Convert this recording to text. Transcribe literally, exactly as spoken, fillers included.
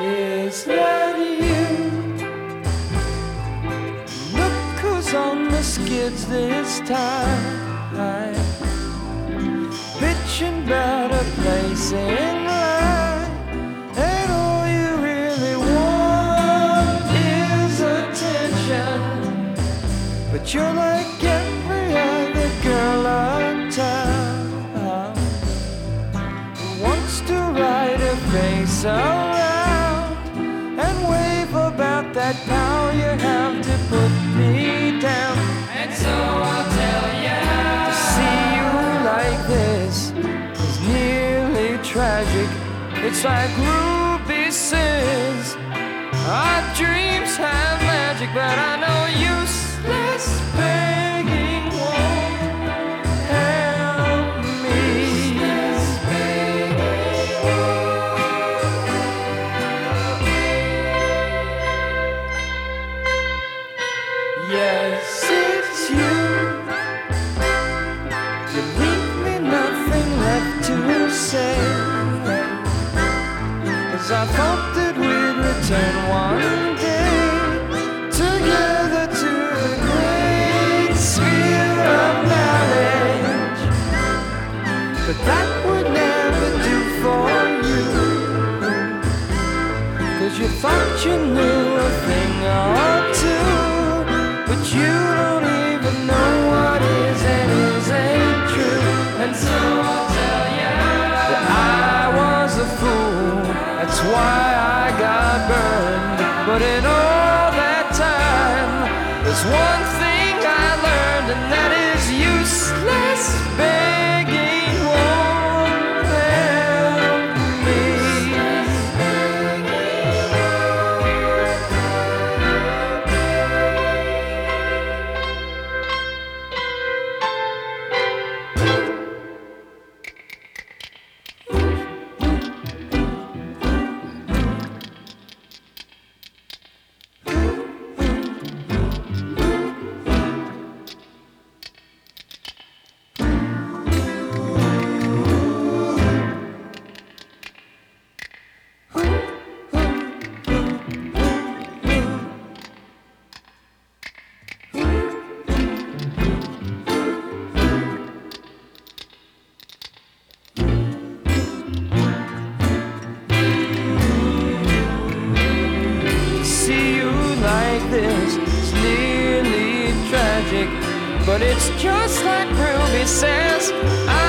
Is that you? Look who's on the skids this time, bitching about a place in line, and all you really want is attention. But you're like every other girl uptown, who wants to ride her face around and wave about that power you have to put me down. And so I'll tell ya, to see you like this is nearly tragic. It's like Ruby says, our dreams have magic, but I know useless begging won't help me. Useless begging won't help me. Yes, it's you. You leave me nothing left to say, 'cause I thought that we'd return one day together to the great sphere of knowledge. But that would never do for you, 'cause you thought you knew a thing or two, but you don't even know what is and isn't true. And so I'll tell you that I was a fool, that's why I got burned. But in all that time, there's one thing I learned, and that is useless begging won't help me. This is nearly tragic, but it's just like Ruby says, I